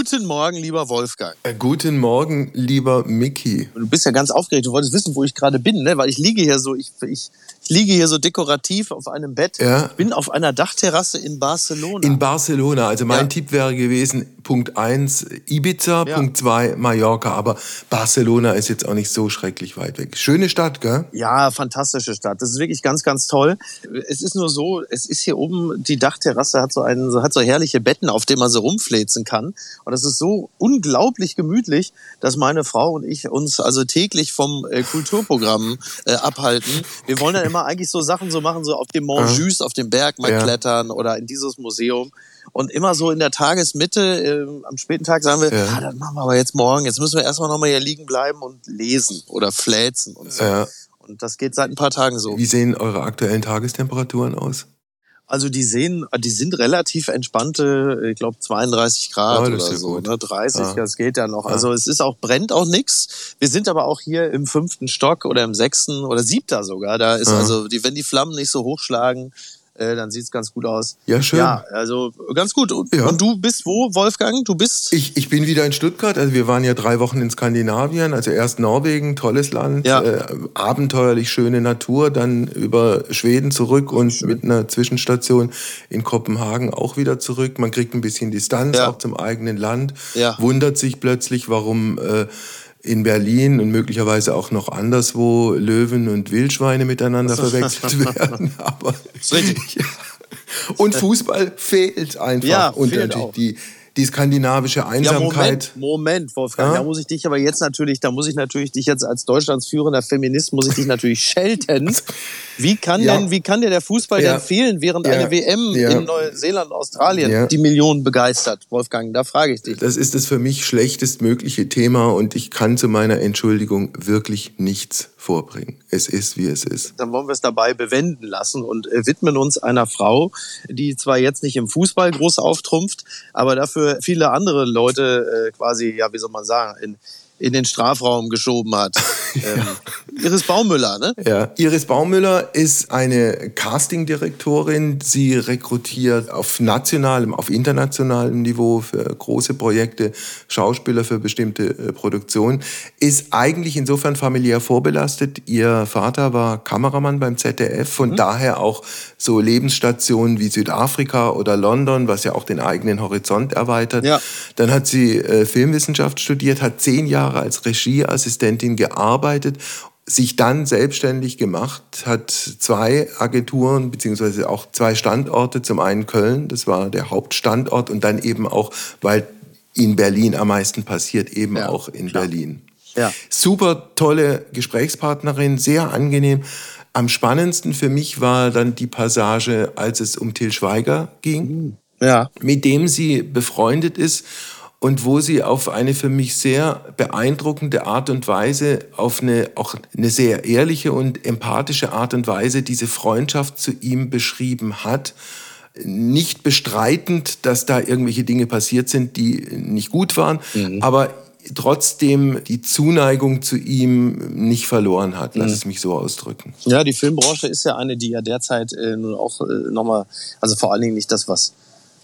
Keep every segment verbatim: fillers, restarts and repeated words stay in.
Guten Morgen, lieber Wolfgang. Äh, guten Morgen, lieber Micky. Du bist ja ganz aufgeregt. Du wolltest wissen, wo ich gerade bin, ne? Weil ich liege hier so, ich, ich, ich liege hier so dekorativ auf einem Bett. Ja. Ich bin auf einer Dachterrasse in Barcelona. In Barcelona. Also mein Ja. Tipp wäre gewesen, Punkt eins Ibiza, Ja. Punkt zwei Mallorca. Aber Barcelona ist jetzt auch nicht so schrecklich weit weg. Schöne Stadt, gell? Ja, fantastische Stadt. Das ist wirklich ganz, ganz toll. Es ist nur so, es ist hier oben, die Dachterrasse hat so einen, hat so herrliche Betten, auf denen man so rumfläzen kann. Und das ist so unglaublich gemütlich, dass meine Frau und ich uns also täglich vom äh, Kulturprogramm äh, abhalten. Wir wollen dann immer eigentlich so Sachen so machen, so auf dem Montjus, auf dem Berg mal Ja. klettern oder in dieses Museum. Und immer so in der Tagesmitte, äh, am späten Tag sagen wir, Ja. ah, das machen wir aber jetzt morgen. Jetzt müssen wir erstmal nochmal hier liegen bleiben und lesen oder fläzen und so. Ja. Und das geht seit ein paar Tagen so. Wie sehen eure aktuellen Tagestemperaturen aus? Also die sehen, die sind relativ entspannte, ich glaube zweiunddreißig Grad Oh, das oder ist ja so, gut. ne? dreißig, Ah. das geht ja noch. Ah. Also es ist auch, brennt auch nix. Wir sind aber auch hier im fünften Stock oder im sechsten oder siebter sogar. Da ist Ah. also, die, wenn die Flammen nicht so hochschlagen, äh, dann sieht's ganz gut aus. Ja, schön. Ja, also ganz gut. Und, Ja. und du bist wo, Wolfgang? Du bist? Ich, ich bin wieder in Stuttgart, also wir waren ja drei Wochen in Skandinavien, also erst Norwegen, tolles Land, Ja. äh, abenteuerlich schöne Natur, dann über Schweden zurück und mit einer Zwischenstation in Kopenhagen auch wieder zurück. Man kriegt ein bisschen Distanz Ja. auch zum eigenen Land, Ja. wundert sich plötzlich, warum äh, in Berlin und möglicherweise auch noch anderswo Löwen und Wildschweine miteinander verwechselt werden. Aber Ist richtig. ja. Und Fußball fehlt einfach. Ja, und fehlt natürlich auch. die, die skandinavische Ja, Einsamkeit. Moment, Moment, Wolfgang, Ja? da muss ich dich aber jetzt natürlich, da muss ich natürlich dich jetzt als Deutschlands führender Feminist, muss ich dich natürlich schelten. Wie kann Ja. denn, wie kann dir der Fußball Ja. denn fehlen, während Ja. eine W M Ja. in Neuseeland, Australien Ja. die Millionen begeistert? Wolfgang, da frage ich dich. Das ist das für mich schlechtestmögliche Thema und ich kann zu meiner Entschuldigung wirklich nichts vorbringen. Es ist, wie es ist. Dann wollen wir es dabei bewenden lassen und äh, widmen uns einer Frau, die zwar jetzt nicht im Fußball groß auftrumpft, aber dafür viele andere Leute äh, quasi, ja, wie soll man sagen, in, in den Strafraum geschoben hat. ähm, Iris Baumüller, ne? Ja. Iris Baumüller ist eine Castingdirektorin. Sie rekrutiert auf nationalem, auf internationalem Niveau für große Projekte Schauspieler für bestimmte äh, Produktionen. Ist eigentlich insofern familiär vorbelastet. Ihr Vater war Kameramann beim Z D F, von Mhm. daher auch so Lebensstationen wie Südafrika oder London, was ja auch den eigenen Horizont erweitert. Ja. Dann hat sie äh, Filmwissenschaft studiert, hat zehn Jahre als Regieassistentin gearbeitet, sich dann selbstständig gemacht, hat zwei Agenturen beziehungsweise auch zwei Standorte, zum einen Köln, das war der Hauptstandort, und dann eben auch, weil in Berlin am meisten passiert, eben Ja, auch in klar. Berlin. Ja. Super tolle Gesprächspartnerin, sehr angenehm. Am spannendsten für mich war dann die Passage, als es um Til Schweiger ging, Ja. mit dem sie befreundet ist und wo sie auf eine für mich sehr beeindruckende Art und Weise, auf eine auch eine sehr ehrliche und empathische Art und Weise diese Freundschaft zu ihm beschrieben hat. Nicht bestreitend, dass da irgendwelche Dinge passiert sind, die nicht gut waren, aber trotzdem die Zuneigung zu ihm nicht verloren hat. Lass es mich so ausdrücken. Ja, die Filmbranche ist ja eine, die ja derzeit äh, nun auch äh, nochmal, also vor allen Dingen nicht das, was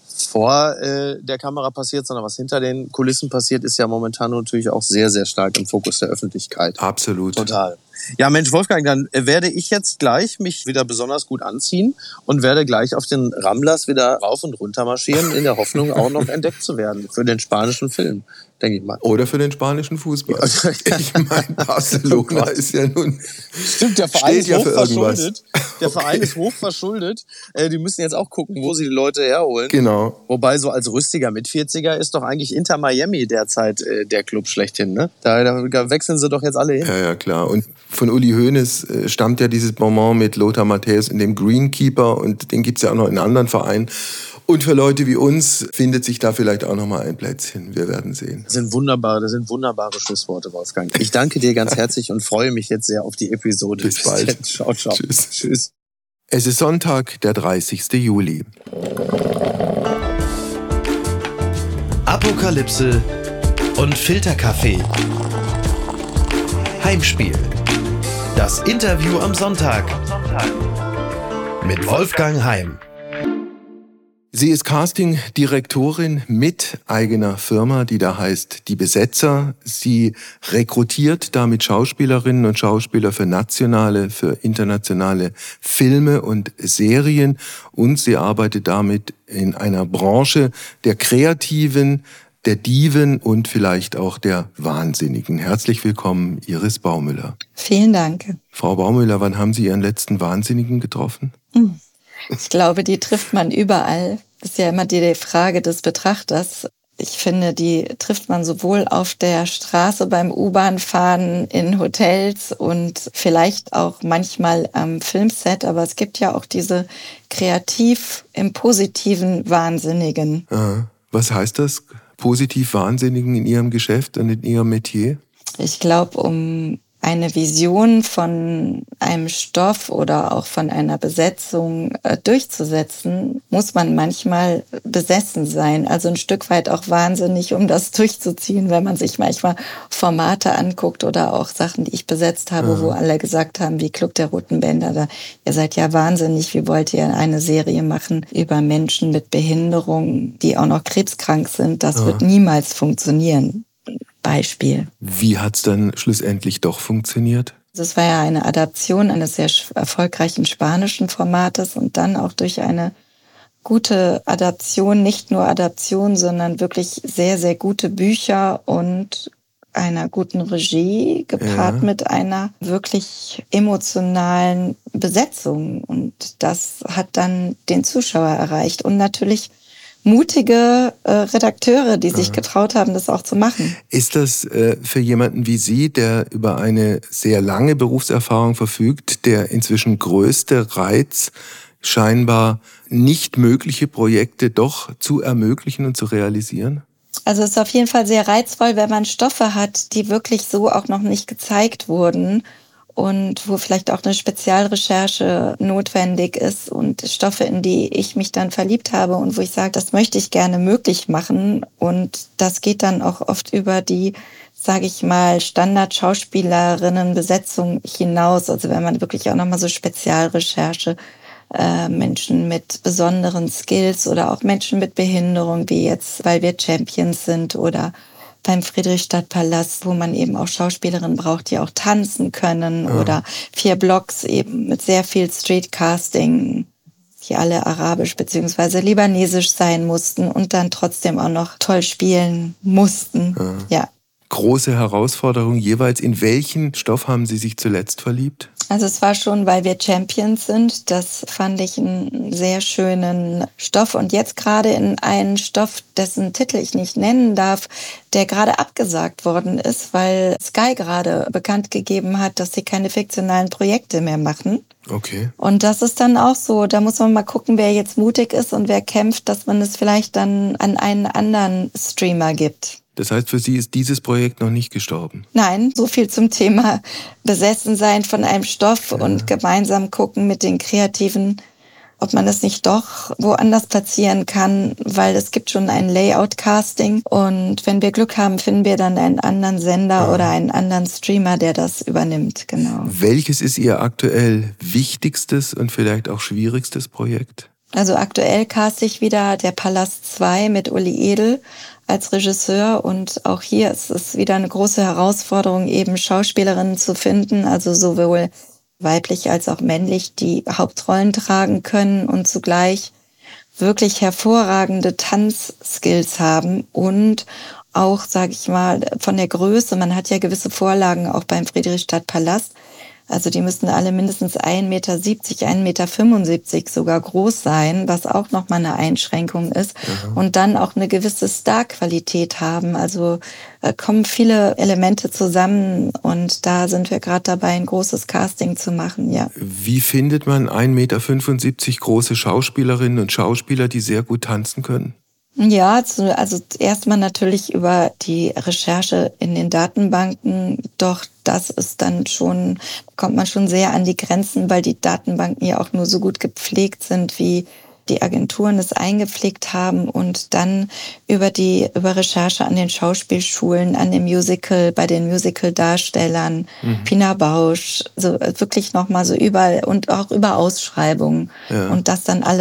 vor äh, der Kamera passiert, sondern was hinter den Kulissen passiert, ist ja momentan natürlich auch sehr, sehr stark im Fokus der Öffentlichkeit. Absolut. Total. Ja, Mensch, Wolfgang, dann äh, werde ich jetzt gleich mich wieder besonders gut anziehen und werde gleich auf den Ramblers wieder rauf und runter marschieren, in der Hoffnung, auch noch entdeckt zu werden für den spanischen Film, denke ich mal. Oder für den spanischen Fußball. Ich meine, Barcelona ist ja nun... Stimmt, der Verein steht ist ja für hochverschuldet. Der Okay. Verein ist hochverschuldet. Äh, die müssen jetzt auch gucken, wo sie die Leute herholen. Genau. Wobei so als rüstiger Mitvierziger ist doch eigentlich Inter Miami derzeit äh, der Club schlechthin, ne? Da, da wechseln sie doch jetzt alle hin. Ja, ja, klar. Und von Uli Hoeneß äh, stammt ja dieses Bonbon mit Lothar Matthäus in dem Greenkeeper und den gibt's ja auch noch in anderen Vereinen. Und für Leute wie uns findet sich da vielleicht auch noch mal ein Plätzchen. Wir werden sehen. Das sind wunderbare, das sind wunderbare Schlussworte, Wolfgang. Ich danke dir ganz herzlich und freue mich jetzt sehr auf die Episode. Bis bald. dann. Ciao, ciao. Tschüss. Tschüss. Es ist Sonntag, der dreißigsten Juli. Apokalypse und Filterkaffee. Heimspiel. Das Interview am Sonntag. Mit Wolfgang Heim. Sie ist Casting-Direktorin mit eigener Firma, die da heißt Die Besetzer. Sie rekrutiert damit Schauspielerinnen und Schauspieler für nationale, für internationale Filme und Serien. Und sie arbeitet damit in einer Branche der Kreativen, der Diven und vielleicht auch der Wahnsinnigen. Herzlich willkommen, Iris Baumüller. Vielen Dank. Frau Baumüller, wann haben Sie Ihren letzten Wahnsinnigen getroffen? Ich glaube, die trifft man überall. Das ist ja immer die Frage des Betrachters. Ich finde, die trifft man sowohl auf der Straße, beim U-Bahn-Fahren, in Hotels und vielleicht auch manchmal am Filmset. Aber es gibt ja auch diese kreativ im Positiven Wahnsinnigen. Aha. Was heißt das? Positiv Wahnsinnigen in Ihrem Geschäft und in Ihrem Metier? Ich glaube, um eine Vision von einem Stoff oder auch von einer Besetzung äh, durchzusetzen, muss man manchmal besessen sein. Also ein Stück weit auch wahnsinnig, um das durchzuziehen, wenn man sich manchmal Formate anguckt oder auch Sachen, die ich besetzt habe, ja. wo alle gesagt haben, wie Club der Roten Bänder, da, ihr seid ja wahnsinnig, wie wollt ihr eine Serie machen über Menschen mit Behinderung, die auch noch krebskrank sind? Das ja. wird niemals funktionieren. Beispiel. Wie hat's dann schlussendlich doch funktioniert? Das war ja eine Adaption eines sehr erfolgreichen spanischen Formates und dann auch durch eine gute Adaption, nicht nur Adaption, sondern wirklich sehr, sehr gute Bücher und einer guten Regie gepaart ja. mit einer wirklich emotionalen Besetzung. Und das hat dann den Zuschauer erreicht und natürlich mutige äh, Redakteure, die sich getraut haben, das auch zu machen. Ist das äh, für jemanden wie Sie, der über eine sehr lange Berufserfahrung verfügt, der inzwischen größte Reiz, scheinbar nicht mögliche Projekte doch zu ermöglichen und zu realisieren? Also es ist auf jeden Fall sehr reizvoll, wenn man Stoffe hat, die wirklich so auch noch nicht gezeigt wurden. Und wo vielleicht auch eine Spezialrecherche notwendig ist und Stoffe, in die ich mich dann verliebt habe und wo ich sage, das möchte ich gerne möglich machen. Und das geht dann auch oft über die, sage ich mal, Standard-Schauspielerinnen-Besetzung hinaus. Also wenn man wirklich auch nochmal so Spezialrecherche, äh, Menschen mit besonderen Skills oder auch Menschen mit Behinderung, wie jetzt, weil wir Champions sind oder beim Friedrichstadtpalast, wo man eben auch Schauspielerinnen braucht, die auch tanzen können ja. oder vier Blocks eben mit sehr viel Streetcasting, die alle arabisch beziehungsweise libanesisch sein mussten und dann trotzdem auch noch toll spielen mussten. Ja. ja. Große Herausforderung jeweils. In welchen Stoff haben Sie sich zuletzt verliebt? Also es war schon, weil wir Champions sind. Das fand ich einen sehr schönen Stoff. Und jetzt gerade in einen Stoff, dessen Titel ich nicht nennen darf, der gerade abgesagt worden ist, weil Sky gerade bekannt gegeben hat, dass sie keine fiktionalen Projekte mehr machen. Okay. Und das ist dann auch so, da muss man mal gucken, wer jetzt mutig ist und wer kämpft, dass man es vielleicht dann an einen anderen Streamer gibt. Das heißt, für Sie ist dieses Projekt noch nicht gestorben? Nein, so viel zum Thema Besessensein von einem Stoff ja. und gemeinsam gucken mit den Kreativen, ob man es nicht doch woanders platzieren kann, weil es gibt schon ein Layout-Casting und wenn wir Glück haben, finden wir dann einen anderen Sender ja. oder einen anderen Streamer, der das übernimmt. Genau. Welches ist Ihr aktuell wichtigstes und vielleicht auch schwierigstes Projekt? Also aktuell caste ich wieder Der Palast zwei mit Uli Edel als Regisseur und auch hier ist es wieder eine große Herausforderung, eben Schauspielerinnen zu finden, also sowohl weiblich als auch männlich, die Hauptrollen tragen können und zugleich wirklich hervorragende Tanzskills haben und auch, sage ich mal, von der Größe, man hat ja gewisse Vorlagen auch beim Friedrichstadtpalast, also die müssen alle mindestens ein Meter siebzig, ein Meter fünfundsiebzig sogar groß sein, was auch nochmal eine Einschränkung ist. Mhm. Und dann auch eine gewisse Starqualität haben. Also äh, kommen viele Elemente zusammen und da sind wir gerade dabei, ein großes Casting zu machen. Ja. Wie findet man ein Meter fünfundsiebzig große Schauspielerinnen und Schauspieler, die sehr gut tanzen können? Ja, also erstmal natürlich über die Recherche in den Datenbanken, doch das ist dann schon, kommt man schon sehr an die Grenzen, weil die Datenbanken ja auch nur so gut gepflegt sind, wie die Agenturen es eingepflegt haben und dann über die über Recherche an den Schauspielschulen, an dem Musical, bei den Musical-Darstellern, mhm. Pina Bausch, so wirklich nochmal so überall und auch über Ausschreibungen ja. und das dann alles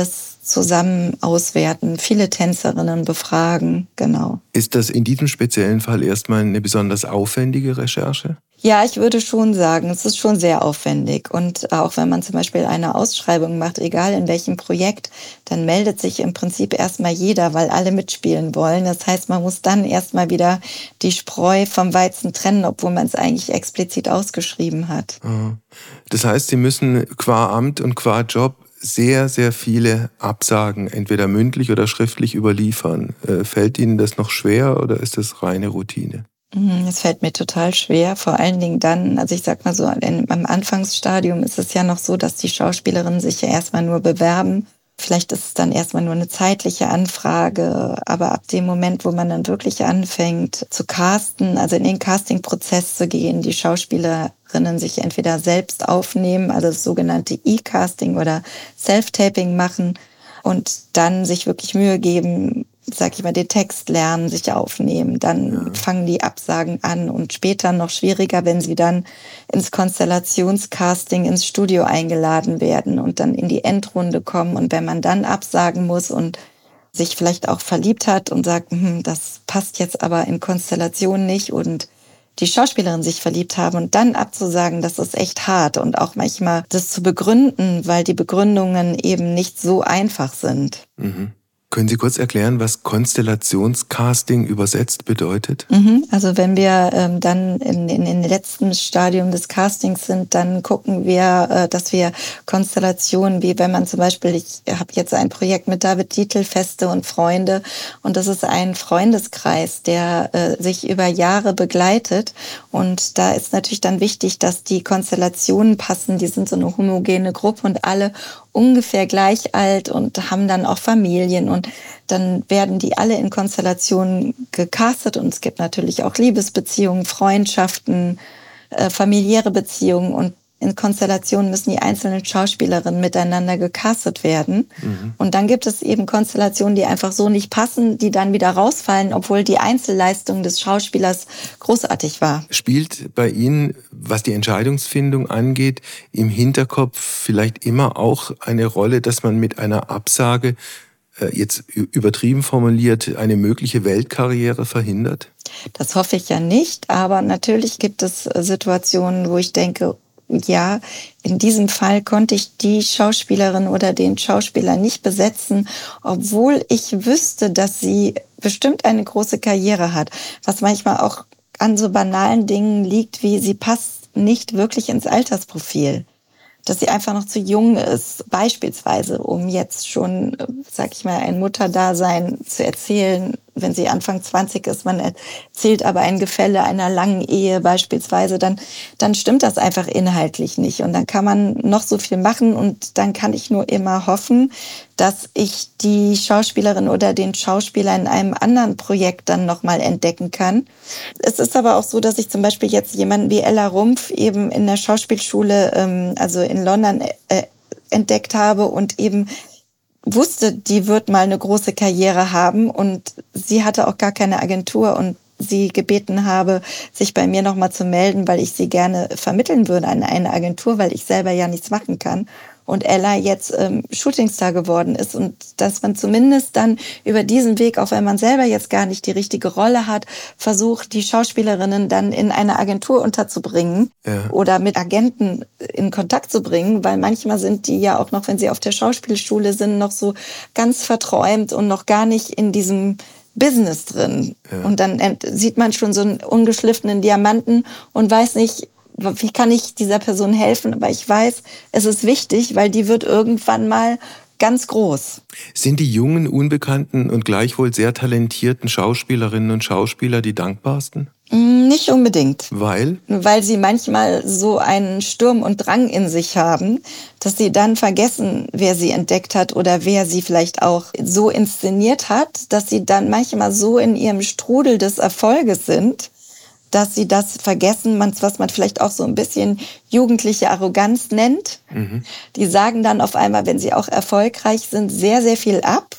zusammen auswerten, viele Tänzerinnen befragen, genau. Ist das in diesem speziellen Fall erstmal eine besonders aufwendige Recherche? Ja, ich würde schon sagen, es ist schon sehr aufwendig. Und auch wenn man zum Beispiel eine Ausschreibung macht, egal in welchem Projekt, dann meldet sich im Prinzip erstmal jeder, weil alle mitspielen wollen. Das heißt, man muss dann erstmal wieder die Spreu vom Weizen trennen, obwohl man es eigentlich explizit ausgeschrieben hat. Das heißt, Sie müssen qua Amt und qua Job sehr, sehr viele Absagen, entweder mündlich oder schriftlich überliefern. Fällt Ihnen das noch schwer oder ist das reine Routine? Es fällt mir total schwer, vor allen Dingen dann, also ich sag mal so, am Anfangsstadium ist es ja noch so, dass die Schauspielerinnen sich ja erstmal nur bewerben. Vielleicht ist es dann erstmal nur eine zeitliche Anfrage, aber ab dem Moment, wo man dann wirklich anfängt zu casten, also in den Castingprozess zu gehen, die Schauspielerinnen sich entweder selbst aufnehmen, also das sogenannte E-Casting oder Self-Taping machen und dann sich wirklich Mühe geben, sag ich mal, den Text lernen, sich aufnehmen, dann ja. fangen die Absagen an und später noch schwieriger, wenn sie dann ins Konstellationscasting, ins Studio eingeladen werden und dann in die Endrunde kommen und wenn man dann absagen muss und sich vielleicht auch verliebt hat und sagt, hm, das passt jetzt aber in Konstellation nicht und die Schauspielerin sich verliebt haben und dann abzusagen, das ist echt hart und auch manchmal das zu begründen, weil die Begründungen eben nicht so einfach sind. Mhm. Können Sie kurz erklären, was Konstellationscasting übersetzt bedeutet? Mhm, also wenn wir ähm, dann in, in den letzten Stadium des Castings sind, dann gucken wir, äh, dass wir Konstellationen, wie wenn man zum Beispiel, ich habe jetzt ein Projekt mit David Dietl, Feste und Freunde, und das ist ein Freundeskreis, der äh, sich über Jahre begleitet und da ist natürlich dann wichtig, dass die Konstellationen passen, die sind so eine homogene Gruppe und alle ungefähr gleich alt und haben dann auch Familien und dann werden die alle in Konstellationen gecastet und es gibt natürlich auch Liebesbeziehungen, Freundschaften, äh, familiäre Beziehungen und in Konstellationen müssen die einzelnen Schauspielerinnen miteinander gecastet werden. Mhm. Und dann gibt es eben Konstellationen, die einfach so nicht passen, die dann wieder rausfallen, obwohl die Einzelleistung des Schauspielers großartig war. Spielt bei Ihnen, was die Entscheidungsfindung angeht, im Hinterkopf vielleicht immer auch eine Rolle, dass man mit einer Absage, jetzt übertrieben formuliert, eine mögliche Weltkarriere verhindert? Das hoffe ich ja nicht, aber natürlich gibt es Situationen, wo ich denke, ja, in diesem Fall konnte ich die Schauspielerin oder den Schauspieler nicht besetzen, obwohl ich wüsste, dass sie bestimmt eine große Karriere hat. Was manchmal auch an so banalen Dingen liegt, wie sie passt nicht wirklich ins Altersprofil. Dass sie einfach noch zu jung ist, beispielsweise, um jetzt schon, sag ich mal, ein Mutterdasein zu erzählen, wenn sie Anfang zwanzig ist, man erzählt aber ein Gefälle einer langen Ehe beispielsweise, dann, dann stimmt das einfach inhaltlich nicht. Und dann kann man noch so viel machen und dann kann ich nur immer hoffen, dass ich die Schauspielerin oder den Schauspieler in einem anderen Projekt dann nochmal entdecken kann. Es ist aber auch so, dass ich zum Beispiel jetzt jemanden wie Ella Rumpf eben in der Schauspielschule, ähm, also in London, äh, entdeckt habe und eben wusste, die wird mal eine große Karriere haben und sie hatte auch gar keine Agentur und sie gebeten habe, sich bei mir nochmal zu melden, weil ich sie gerne vermitteln würde an eine Agentur, weil ich selber ja nichts machen kann. Und Ella jetzt ähm, Shootingstar geworden ist und dass man zumindest dann über diesen Weg, auch wenn man selber jetzt gar nicht die richtige Rolle hat, versucht, die Schauspielerinnen dann in eine Agentur unterzubringen ja. oder mit Agenten in Kontakt zu bringen, weil manchmal sind die ja auch noch, wenn sie auf der Schauspielschule sind, noch so ganz verträumt und noch gar nicht in diesem Business drin. Ja. Und dann sieht man schon so einen ungeschliffenen Diamanten und weiß nicht, wie kann ich dieser Person helfen? Aber ich weiß, es ist wichtig, weil die wird irgendwann mal ganz groß. Sind die jungen, unbekannten und gleichwohl sehr talentierten Schauspielerinnen und Schauspieler die dankbarsten? Nicht unbedingt. Weil? Weil sie manchmal so einen Sturm und Drang in sich haben, dass sie dann vergessen, wer sie entdeckt hat oder wer sie vielleicht auch so inszeniert hat, dass sie dann manchmal so in ihrem Strudel des Erfolges sind, dass sie das vergessen, was man vielleicht auch so ein bisschen jugendliche Arroganz nennt. Mhm. Die sagen dann auf einmal, wenn sie auch erfolgreich sind, sehr, sehr viel ab.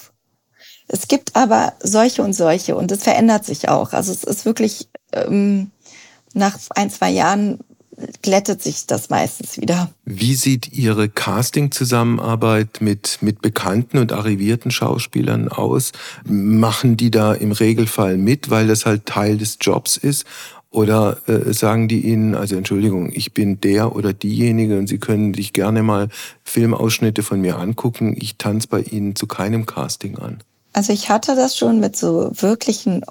Es gibt aber solche und solche und es verändert sich auch. Also es ist wirklich, ähm, nach ein, zwei Jahren glättet sich das meistens wieder. Wie sieht Ihre Casting-Zusammenarbeit mit, mit bekannten und arrivierten Schauspielern aus? Machen die da im Regelfall mit, weil das halt Teil des Jobs ist? Oder äh, sagen die Ihnen, also Entschuldigung, ich bin der oder diejenige und Sie können sich gerne mal Filmausschnitte von mir angucken, ich tanze bei Ihnen zu keinem Casting an? Also ich hatte das schon mit so wirklichen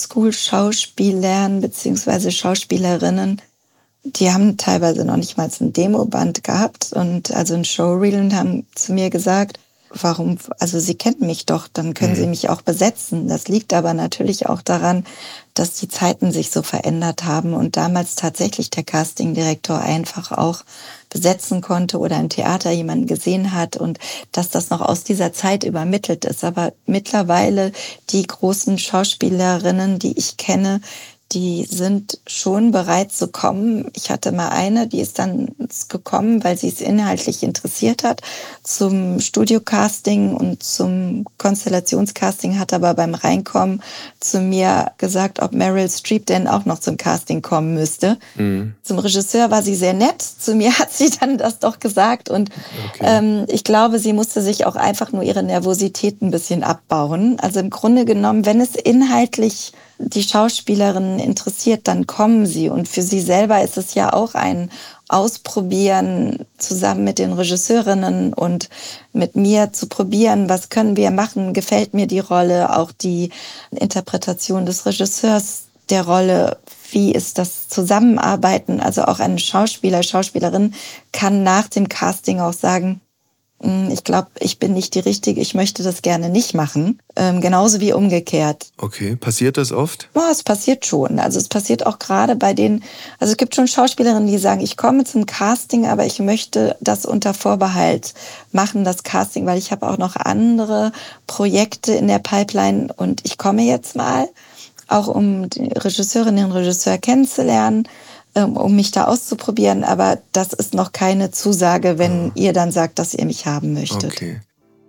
Oldschool-Schauspielern beziehungsweise Schauspielerinnen. Die haben teilweise noch nicht mal ein Demoband gehabt und also ein Showreel und haben zu mir gesagt, warum, also Sie kennen mich doch, dann können mhm. Sie mich auch besetzen. Das liegt aber natürlich auch daran, dass die Zeiten sich so verändert haben und damals tatsächlich der Castingdirektor einfach auch besetzen konnte oder im Theater jemanden gesehen hat und dass das noch aus dieser Zeit übermittelt ist. Aber mittlerweile die großen Schauspielerinnen, die ich kenne, die sind schon bereit zu kommen. Ich hatte mal eine, die ist dann gekommen, weil sie es inhaltlich interessiert hat, zum Studiocasting und zum Konstellationscasting, hat aber beim Reinkommen zu mir gesagt, ob Meryl Streep denn auch noch zum Casting kommen müsste. Mhm. Zum Regisseur war sie sehr nett. Zu mir hat sie dann das doch gesagt. Und okay. ähm, ich glaube, sie musste sich auch einfach nur ihre Nervosität ein bisschen abbauen. Also im Grunde genommen, wenn es inhaltlich die Schauspielerinnen interessiert, dann kommen sie. Und für sie selber ist es ja auch ein Ausprobieren, zusammen mit den Regisseurinnen und mit mir zu probieren, was können wir machen, gefällt mir die Rolle, auch die Interpretation des Regisseurs der Rolle, wie ist das Zusammenarbeiten. Also auch ein Schauspieler, Schauspielerin kann nach dem Casting auch sagen, ich glaube, ich bin nicht die Richtige, ich möchte das gerne nicht machen. Ähm, genauso wie umgekehrt. Okay, passiert das oft? Ja, es passiert schon. Also es passiert auch gerade bei den, also es gibt schon Schauspielerinnen, die sagen, ich komme zum Casting, aber ich möchte das unter Vorbehalt machen, das Casting, weil ich habe auch noch andere Projekte in der Pipeline und ich komme jetzt mal, auch um die Regisseurinnen und Regisseur kennenzulernen, um mich da auszuprobieren, aber das ist noch keine Zusage, wenn oh. ihr dann sagt, dass ihr mich haben möchtet. Okay.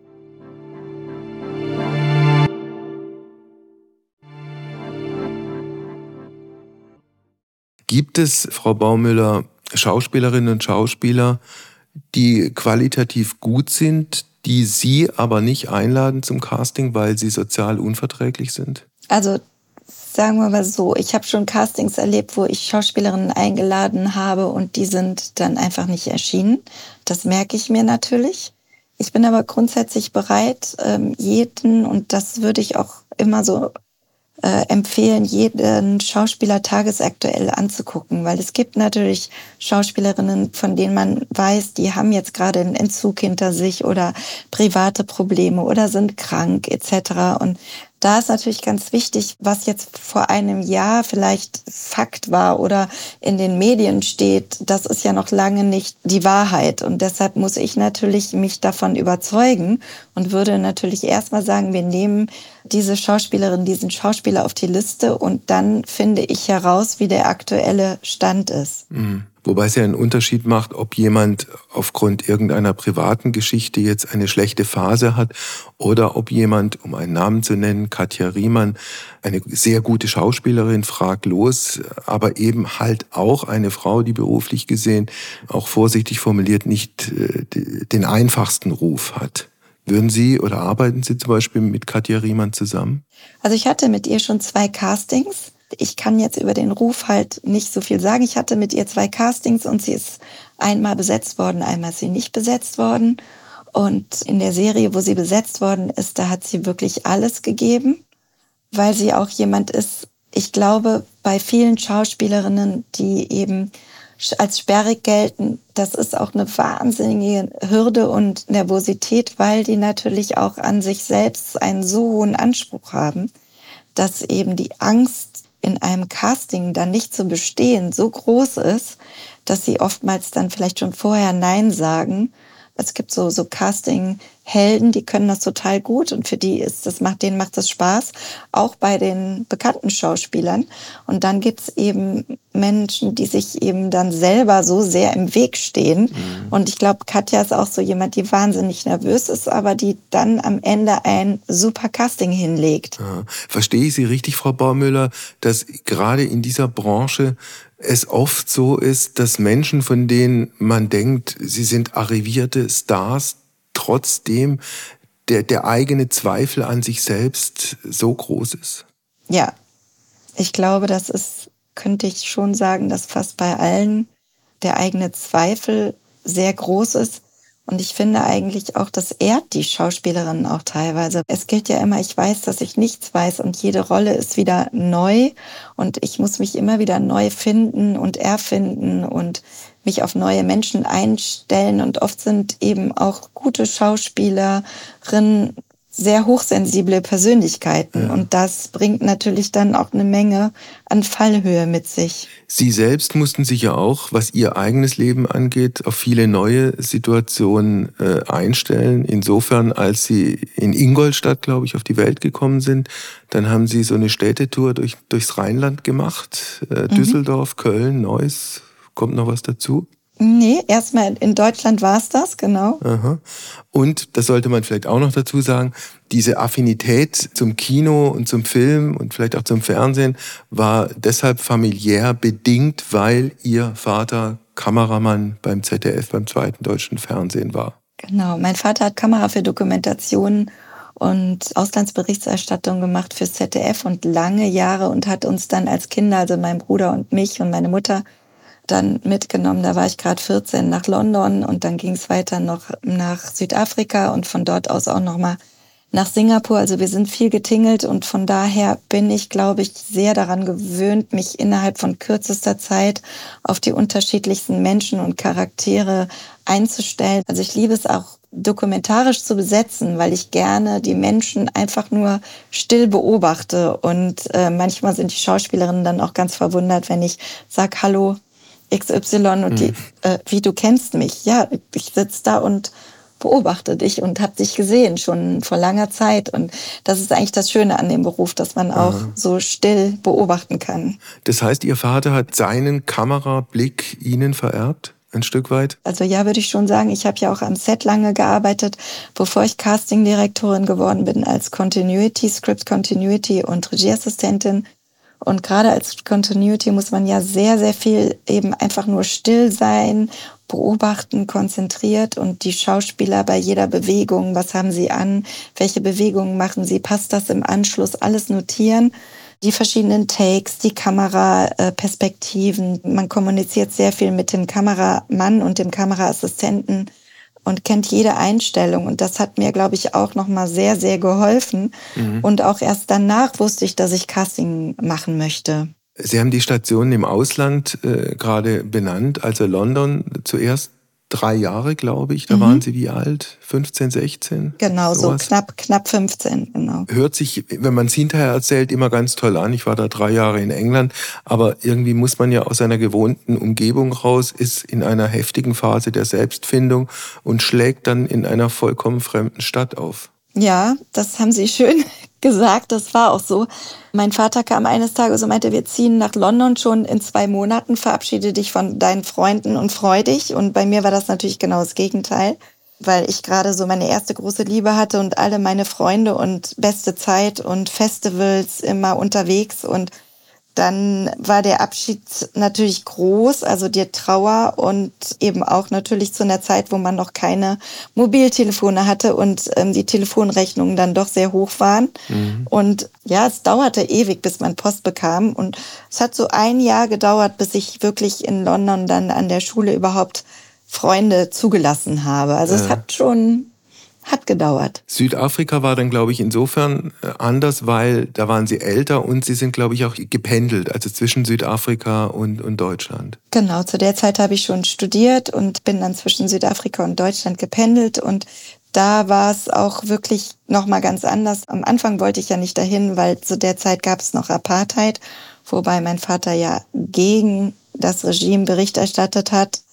Gibt es, Frau Baumüller, Schauspielerinnen und Schauspieler, die qualitativ gut sind, die Sie aber nicht einladen zum Casting, weil sie sozial unverträglich sind? Also sagen wir mal so, ich habe schon Castings erlebt, wo ich Schauspielerinnen eingeladen habe und die sind dann einfach nicht erschienen. Das merke ich mir natürlich. Ich bin aber grundsätzlich bereit, jeden, und das würde ich auch immer so äh, empfehlen, jeden Schauspieler tagesaktuell anzugucken, weil es gibt natürlich Schauspielerinnen, von denen man weiß, die haben jetzt gerade einen Entzug hinter sich oder private Probleme oder sind krank et cetera. Und da ist natürlich ganz wichtig, was jetzt vor einem Jahr vielleicht Fakt war oder in den Medien steht, das ist ja noch lange nicht die Wahrheit. Und deshalb muss ich natürlich mich davon überzeugen und würde natürlich erstmal sagen, wir nehmen diese Schauspielerin, diesen Schauspieler auf die Liste und dann finde ich heraus, wie der aktuelle Stand ist. Mhm. Wobei es ja einen Unterschied macht, ob jemand aufgrund irgendeiner privaten Geschichte jetzt eine schlechte Phase hat oder ob jemand, um einen Namen zu nennen, Katja Riemann, eine sehr gute Schauspielerin, fraglos, aber eben halt auch eine Frau, die beruflich gesehen, auch vorsichtig formuliert, nicht den einfachsten Ruf hat. Würden Sie oder arbeiten Sie zum Beispiel mit Katja Riemann zusammen? Also ich hatte mit ihr schon zwei Castings. Ich kann jetzt über den Ruf halt nicht so viel sagen. Ich hatte mit ihr zwei Castings und sie ist einmal besetzt worden, einmal ist sie nicht besetzt worden. Und in der Serie, wo sie besetzt worden ist, da hat sie wirklich alles gegeben, weil sie auch jemand ist, ich glaube, bei vielen Schauspielerinnen, die eben als sperrig gelten, das ist auch eine wahnsinnige Hürde und Nervosität, weil die natürlich auch an sich selbst einen so hohen Anspruch haben, dass eben die Angst, in einem Casting dann nicht zu bestehen, so groß ist, dass sie oftmals dann vielleicht schon vorher Nein sagen. Es gibt so, so Casting Helden, die können das total gut und für die ist das macht denen macht das Spaß, auch bei den bekannten Schauspielern. Und dann gibt's eben Menschen, die sich eben dann selber so sehr im Weg stehen. Mhm. Und ich glaube, Katja ist auch so jemand, die wahnsinnig nervös ist, aber die dann am Ende ein super Casting hinlegt. Ja. Verstehe ich Sie richtig, Frau Baumüller, dass gerade in dieser Branche es oft so ist, dass Menschen, von denen man denkt, sie sind arrivierte Stars, trotzdem der, der eigene Zweifel an sich selbst so groß ist? Ja, ich glaube, das ist, könnte ich schon sagen, dass fast bei allen der eigene Zweifel sehr groß ist. Und ich finde eigentlich auch, das ehrt die Schauspielerinnen auch teilweise. Es gilt ja immer, ich weiß, dass ich nichts weiß und jede Rolle ist wieder neu und ich muss mich immer wieder neu finden und erfinden und mich auf neue Menschen einstellen. Und oft sind eben auch gute Schauspielerinnen sehr hochsensible Persönlichkeiten. Ja. Und das bringt natürlich dann auch eine Menge an Fallhöhe mit sich. Sie selbst mussten sich ja auch, was Ihr eigenes Leben angeht, auf viele neue Situationen äh, einstellen. Insofern, als Sie in Ingolstadt, glaube ich, auf die Welt gekommen sind, dann haben Sie so eine Städtetour durch, durchs Rheinland gemacht. Äh, mhm. Düsseldorf, Köln, Neuss. Kommt noch was dazu? Nee, erstmal in Deutschland war es das, genau. Aha. Und, das sollte man vielleicht auch noch dazu sagen, diese Affinität zum Kino und zum Film und vielleicht auch zum Fernsehen war deshalb familiär bedingt, weil Ihr Vater Kameramann beim Z D F, beim zweiten deutschen Fernsehen war. Genau, mein Vater hat Kamera für Dokumentationen und Auslandsberichterstattung gemacht fürs Z D F und lange Jahre und hat uns dann als Kinder, also mein Bruder und mich und meine Mutter, dann mitgenommen. Da war ich gerade vierzehn nach London und dann ging es weiter noch nach Südafrika und von dort aus auch noch mal nach Singapur. Also wir sind viel getingelt und von daher bin ich, glaube ich, sehr daran gewöhnt, mich innerhalb von kürzester Zeit auf die unterschiedlichsten Menschen und Charaktere einzustellen. Also ich liebe es auch, dokumentarisch zu besetzen, weil ich gerne die Menschen einfach nur still beobachte und äh, manchmal sind die Schauspielerinnen dann auch ganz verwundert, wenn ich sage, hallo, X Y und die, äh, wie du kennst mich. Ja, ich sitze da und beobachte dich und habe dich gesehen schon vor langer Zeit. Und das ist eigentlich das Schöne an dem Beruf, dass man auch Aha. so still beobachten kann. Das heißt, Ihr Vater hat seinen Kamerablick Ihnen vererbt? Ein Stück weit? Also ja, würde ich schon sagen. Ich habe ja auch am Set lange gearbeitet, bevor ich Castingdirektorin geworden bin als Continuity, Script Continuity und Regieassistentin. Und gerade als Continuity muss man ja sehr, sehr viel eben einfach nur still sein, beobachten, konzentriert und die Schauspieler bei jeder Bewegung, was haben sie an, welche Bewegungen machen sie, passt das im Anschluss, alles notieren. Die verschiedenen Takes, die Kameraperspektiven. Man kommuniziert sehr viel mit dem Kameramann und dem Kameraassistenten und kennt jede Einstellung. Und das hat mir, glaube ich, auch nochmal sehr, sehr geholfen. Mhm. Und auch erst danach wusste ich, dass ich Casting machen möchte. Sie haben die Stationen im Ausland äh, gerade benannt, also London zuerst drei Jahre, glaube ich. Da mhm. waren Sie wie alt? fünfzehn, sechzehn? Genau, sowas. so knapp, knapp fünfzehn, genau. Hört sich, wenn man es hinterher erzählt, immer ganz toll an. Ich war da drei Jahre in England, aber irgendwie muss man ja aus seiner gewohnten Umgebung raus, ist in einer heftigen Phase der Selbstfindung und schlägt dann in einer vollkommen fremden Stadt auf. Ja, das haben Sie schön gesagt, das war auch so. Mein Vater kam eines Tages und meinte, wir ziehen nach London schon in zwei Monaten, verabschiede dich von deinen Freunden und freu dich. Und bei mir war das natürlich genau das Gegenteil, weil ich gerade so meine erste große Liebe hatte und alle meine Freunde und beste Zeit und Festivals immer unterwegs. Und dann war der Abschied natürlich groß, also die Trauer und eben auch natürlich zu einer Zeit, wo man noch keine Mobiltelefone hatte und ähm, die Telefonrechnungen dann doch sehr hoch waren. Mhm. Und ja, es dauerte ewig, bis man Post bekam. Und es hat so ein Jahr gedauert, bis ich wirklich in London dann an der Schule überhaupt Freunde zugelassen habe. Also ja. es hat schon... Hat gedauert. Südafrika war dann, glaube ich, insofern anders, weil da waren Sie älter und Sie sind, glaube ich, auch gependelt, also zwischen Südafrika und, und Deutschland. Genau, zu der Zeit habe ich schon studiert und bin dann zwischen Südafrika und Deutschland gependelt und da war es auch wirklich nochmal ganz anders. Am Anfang wollte ich ja nicht dahin, weil zu der Zeit gab es noch Apartheid, wobei mein Vater ja gegen das Regime Bericht erstattet hat.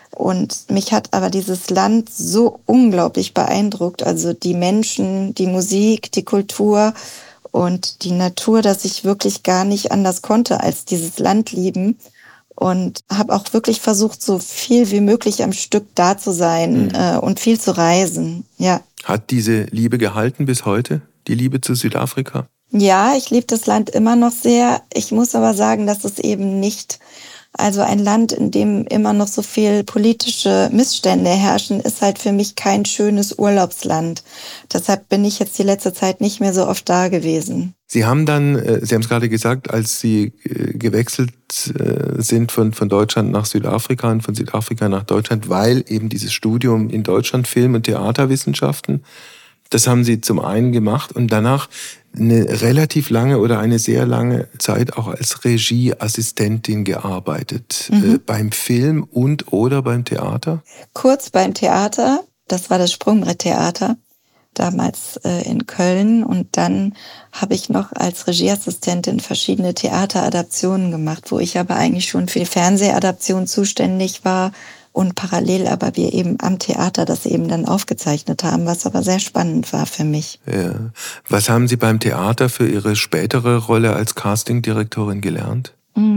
Und mich hat aber dieses Land so unglaublich beeindruckt. Also die Menschen, die Musik, die Kultur und die Natur, dass ich wirklich gar nicht anders konnte, als dieses Land lieben. Und habe auch wirklich versucht, so viel wie möglich am Stück da zu sein mhm. äh, und viel zu reisen. Ja. Hat diese Liebe gehalten bis heute, die Liebe zu Südafrika? Ja, ich liebe das Land immer noch sehr. Ich muss aber sagen, dass es eben nicht, also ein Land, in dem immer noch so viel politische Missstände herrschen, ist halt für mich kein schönes Urlaubsland. Deshalb bin ich jetzt die letzte Zeit nicht mehr so oft da gewesen. Sie haben dann, Sie haben es gerade gesagt, als Sie gewechselt sind von, von Deutschland nach Südafrika und von Südafrika nach Deutschland, weil eben dieses Studium in Deutschland Film- und Theaterwissenschaften, das haben Sie zum einen gemacht und danach eine relativ lange oder eine sehr lange Zeit auch als Regieassistentin gearbeitet. Mhm. Äh, beim Film und oder beim Theater? Kurz beim Theater, das war das Sprungbrett-Theater, damals äh, in Köln. Und dann habe ich noch als Regieassistentin verschiedene Theateradaptionen gemacht, wo ich aber eigentlich schon für die Fernsehadaption zuständig war. Und parallel aber wir eben am Theater das eben dann aufgezeichnet haben, was aber sehr spannend war für mich. Ja. Was haben Sie beim Theater für Ihre spätere Rolle als Castingdirektorin gelernt?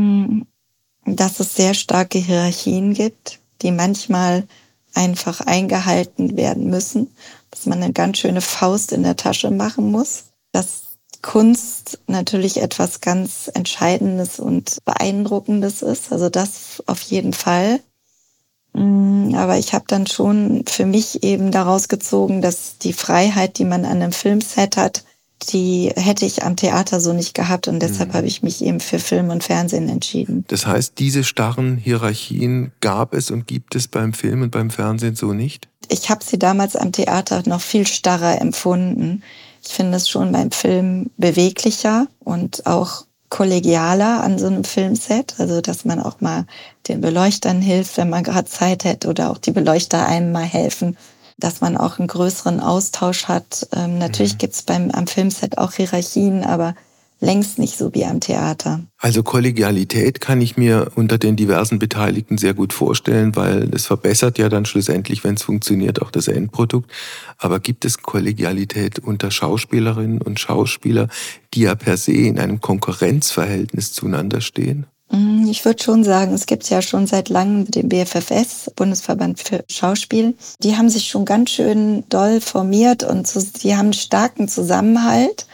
Dass es sehr starke Hierarchien gibt, die manchmal einfach eingehalten werden müssen, dass man eine ganz schöne Faust in der Tasche machen muss, dass Kunst natürlich etwas ganz Entscheidendes und Beeindruckendes ist, also das auf jeden Fall. Aber ich habe dann schon für mich eben daraus gezogen, dass die Freiheit, die man an einem Filmset hat, die hätte ich am Theater so nicht gehabt. Und deshalb mhm. habe ich mich eben für Film und Fernsehen entschieden. Das heißt, diese starren Hierarchien gab es und gibt es beim Film und beim Fernsehen so nicht? Ich habe sie damals am Theater noch viel starrer empfunden. Ich finde es schon beim Film beweglicher und auch kollegialer an so einem Filmset, also dass man auch mal den Beleuchtern hilft, wenn man gerade Zeit hat oder auch die Beleuchter einem mal helfen, dass man auch einen größeren Austausch hat. Ähm, natürlich mhm. gibt's beim am Filmset auch Hierarchien, aber längst nicht so wie am Theater. Also Kollegialität kann ich mir unter den diversen Beteiligten sehr gut vorstellen, weil das verbessert ja dann schlussendlich, wenn es funktioniert, auch das Endprodukt. Aber gibt es Kollegialität unter Schauspielerinnen und Schauspieler, die ja per se in einem Konkurrenzverhältnis zueinander stehen? Ich würde schon sagen, es gibt ja schon seit langem den B F F S, Bundesverband für Schauspiel. Die haben sich schon ganz schön doll formiert und so, die haben einen starken Zusammenhalt.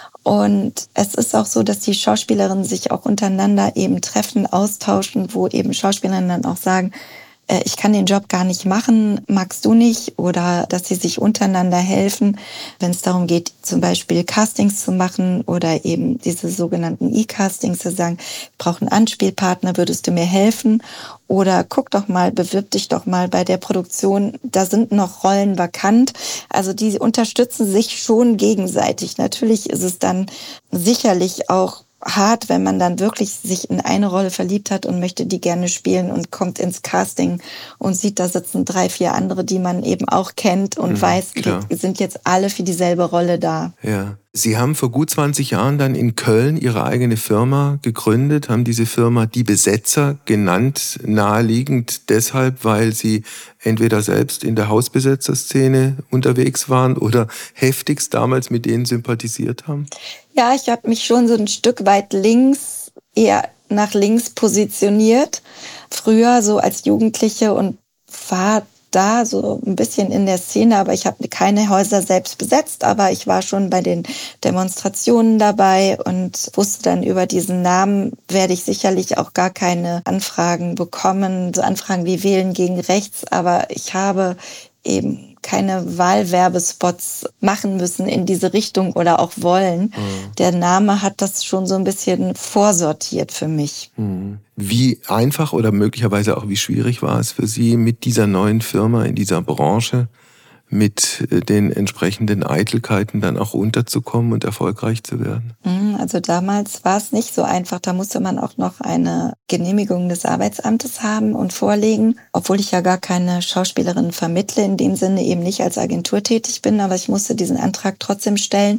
Und es ist auch so, dass die Schauspielerinnen sich auch untereinander eben treffen, austauschen, wo eben Schauspielerinnen dann auch sagen, äh, ich kann den Job gar nicht machen, magst du nicht? Oder dass sie sich untereinander helfen, wenn es darum geht, zum Beispiel Castings zu machen oder eben diese sogenannten E-Castings zu sagen, ich brauche einen Anspielpartner, würdest du mir helfen? Oder guck doch mal, bewirb dich doch mal bei der Produktion, da sind noch Rollen vakant. Also die unterstützen sich schon gegenseitig. Natürlich ist es dann sicherlich auch hart, wenn man dann wirklich sich in eine Rolle verliebt hat und möchte die gerne spielen und kommt ins Casting und sieht, da sitzen drei, vier andere, die man eben auch kennt und mhm, weiß, klar. Die sind jetzt alle für dieselbe Rolle da. Ja. Sie haben vor gut zwanzig Jahren dann in Köln Ihre eigene Firma gegründet, haben diese Firma Die Besetzer genannt, naheliegend deshalb, weil Sie entweder selbst in der Hausbesetzerszene unterwegs waren oder heftigst damals mit denen sympathisiert haben? Ja, ich habe mich schon so ein Stück weit links, eher nach links positioniert, früher so als Jugendliche und war da so ein bisschen in der Szene, aber ich habe keine Häuser selbst besetzt, aber ich war schon bei den Demonstrationen dabei und wusste dann, über diesen Namen werde ich sicherlich auch gar keine Anfragen bekommen, so Anfragen wie Wählen gegen Rechts, aber ich habe eben keine Wahlwerbespots machen müssen in diese Richtung oder auch wollen. Mhm. Der Name hat das schon so ein bisschen vorsortiert für mich. Mhm. Wie einfach oder möglicherweise auch wie schwierig war es für Sie, mit dieser neuen Firma in dieser Branche mit den entsprechenden Eitelkeiten dann auch unterzukommen und erfolgreich zu werden? Also damals war es nicht so einfach. Da musste man auch noch eine Genehmigung des Arbeitsamtes haben und vorlegen, obwohl ich ja gar keine Schauspielerin vermittle, in dem Sinne eben nicht als Agentur tätig bin, aber ich musste diesen Antrag trotzdem stellen.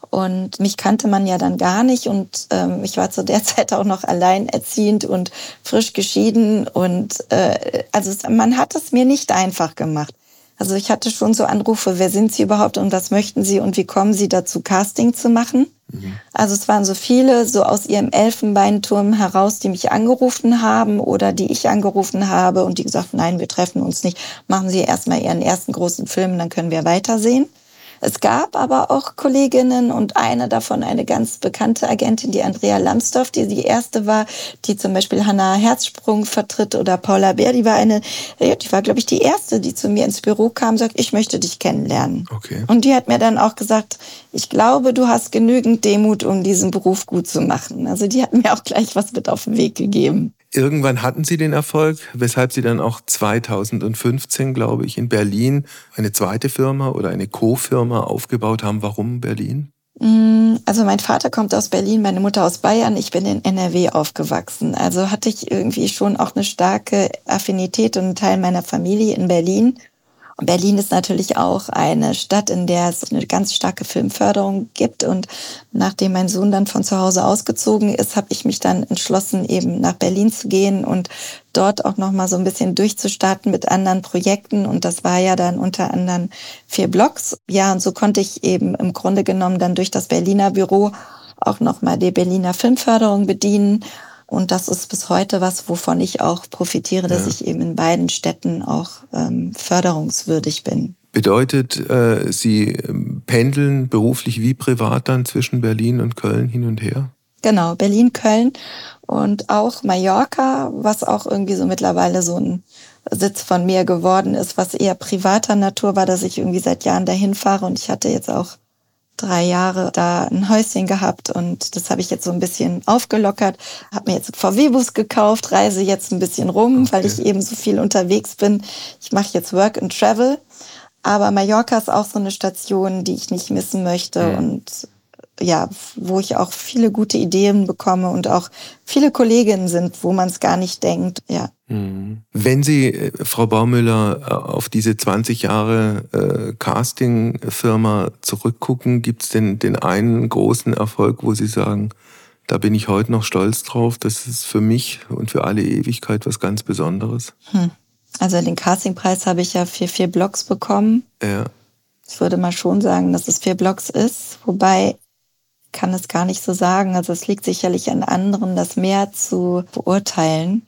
Und mich kannte man ja dann gar nicht und ähm, ich war zu der Zeit auch noch alleinerziehend und frisch geschieden und äh, also man hat es mir nicht einfach gemacht. Also ich hatte schon so Anrufe, wer sind Sie überhaupt und was möchten Sie und wie kommen Sie dazu, Casting zu machen? Mhm. Also es waren so viele, so aus ihrem Elfenbeinturm heraus, die mich angerufen haben oder die ich angerufen habe und die gesagt, nein, wir treffen uns nicht, machen Sie erstmal Ihren ersten großen Film, dann können wir weitersehen. Es gab aber auch Kolleginnen und eine davon, eine ganz bekannte Agentin, die Andrea Lambsdorff, die die erste war, die zum Beispiel Hannah Herzsprung vertritt oder Paula Bär, die war eine, die war, glaube ich, die erste, die zu mir ins Büro kam und sagt, ich möchte dich kennenlernen. Okay. Und die hat mir dann auch gesagt, ich glaube, du hast genügend Demut, um diesen Beruf gut zu machen. Also die hat mir auch gleich was mit auf den Weg gegeben. Irgendwann hatten Sie den Erfolg, weshalb Sie dann auch zweitausendfünfzehn, glaube ich, in Berlin eine zweite Firma oder eine Co-Firma aufgebaut haben. Warum Berlin? Also mein Vater kommt aus Berlin, meine Mutter aus Bayern. Ich bin in N R W aufgewachsen. Also hatte ich irgendwie schon auch eine starke Affinität und einen Teil meiner Familie in Berlin. Und Berlin ist natürlich auch eine Stadt, in der es eine ganz starke Filmförderung gibt. Und nachdem mein Sohn dann von zu Hause ausgezogen ist, habe ich mich dann entschlossen, eben nach Berlin zu gehen und dort auch noch mal so ein bisschen durchzustarten mit anderen Projekten. Und das war ja dann unter anderem vier Blocks. Ja, und so konnte ich eben im Grunde genommen dann durch das Berliner Büro auch noch mal die Berliner Filmförderung bedienen. Und das ist bis heute was, wovon ich auch profitiere, dass ja. ich eben in beiden Städten auch ähm, förderungswürdig bin. Bedeutet, äh, Sie pendeln beruflich wie privat dann zwischen Berlin und Köln hin und her? Genau, Berlin, Köln und auch Mallorca, was auch irgendwie so mittlerweile so ein Sitz von mir geworden ist, was eher privater Natur war, dass ich irgendwie seit Jahren dahin fahre. Und ich hatte jetzt auch drei Jahre da ein Häuschen gehabt und das habe ich jetzt so ein bisschen aufgelockert. Habe mir jetzt einen V W-Bus gekauft, reise jetzt ein bisschen rum, okay. weil ich eben so viel unterwegs bin. Ich mache jetzt Work and Travel, aber Mallorca ist auch so eine Station, die ich nicht missen möchte mhm. und ja, wo ich auch viele gute Ideen bekomme und auch viele Kolleginnen sind, wo man es gar nicht denkt, ja. Wenn Sie, Frau Baumüller, auf diese zwanzig Jahre äh, Casting-Firma zurückgucken, gibt es denn den einen großen Erfolg, wo Sie sagen, da bin ich heute noch stolz drauf, das ist für mich und für alle Ewigkeit was ganz Besonderes? Hm. Also den Castingpreis habe ich ja für vier Blocks bekommen. Ja. Ich würde mal schon sagen, dass es vier Blocks ist, wobei kann es gar nicht so sagen. Also es liegt sicherlich an anderen, das mehr zu beurteilen.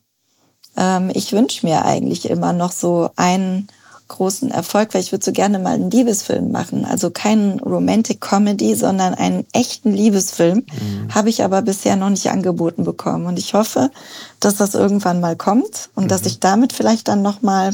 Ähm, ich wünsche mir eigentlich immer noch so einen großen Erfolg, weil ich würde so gerne mal einen Liebesfilm machen. Also keinen Romantic Comedy, sondern einen echten Liebesfilm. Mhm. Habe ich aber bisher noch nicht angeboten bekommen. Und ich hoffe, dass das irgendwann mal kommt und mhm. dass ich damit vielleicht dann noch mal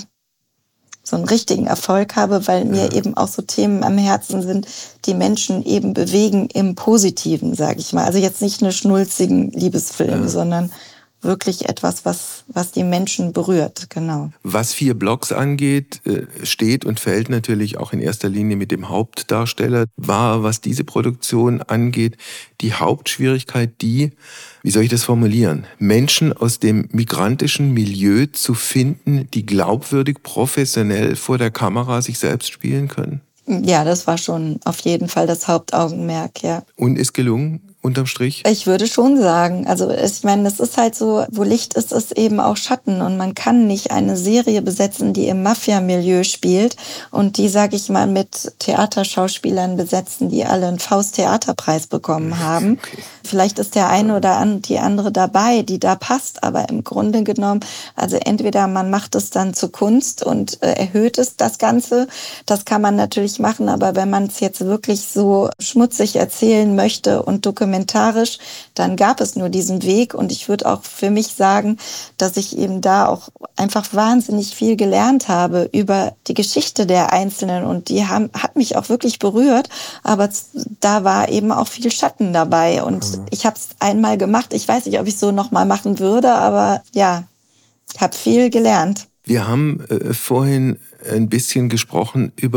so einen richtigen Erfolg habe, weil mir ja. eben auch so Themen am Herzen sind, die Menschen eben bewegen im Positiven, sage ich mal. Also jetzt nicht eine schnulzigen Liebesfilm, ja. sondern wirklich etwas, was, was die Menschen berührt, genau. Was vier Blocks angeht, steht und fällt natürlich auch in erster Linie mit dem Hauptdarsteller. War, was diese Produktion angeht, die Hauptschwierigkeit die, wie soll ich das formulieren, Menschen aus dem migrantischen Milieu zu finden, die glaubwürdig, professionell vor der Kamera sich selbst spielen können? Ja, das war schon auf jeden Fall das Hauptaugenmerk, ja. Und ist gelungen? Unterm Strich? Ich würde schon sagen, also ich meine, das ist halt so, wo Licht ist, ist eben auch Schatten und man kann nicht eine Serie besetzen, die im Mafia-Milieu spielt und die, sage ich mal, mit Theaterschauspielern besetzen, die alle einen Faust-Theaterpreis bekommen haben. Okay. Vielleicht ist der eine oder die andere dabei, die da passt, aber im Grunde genommen, also entweder man macht es dann zur Kunst und äh, erhöht es das Ganze, das kann man natürlich machen, aber wenn man es jetzt wirklich so schmutzig erzählen möchte und dokumentieren, Dokumentarisch, dann gab es nur diesen Weg und ich würde auch für mich sagen, dass ich eben da auch einfach wahnsinnig viel gelernt habe über die Geschichte der Einzelnen und die haben, hat mich auch wirklich berührt, aber da war eben auch viel Schatten dabei und mhm. ich habe es einmal gemacht, ich weiß nicht, ob ich es so nochmal machen würde, aber ja, ich habe viel gelernt. Wir haben äh, vorhin ein bisschen gesprochen über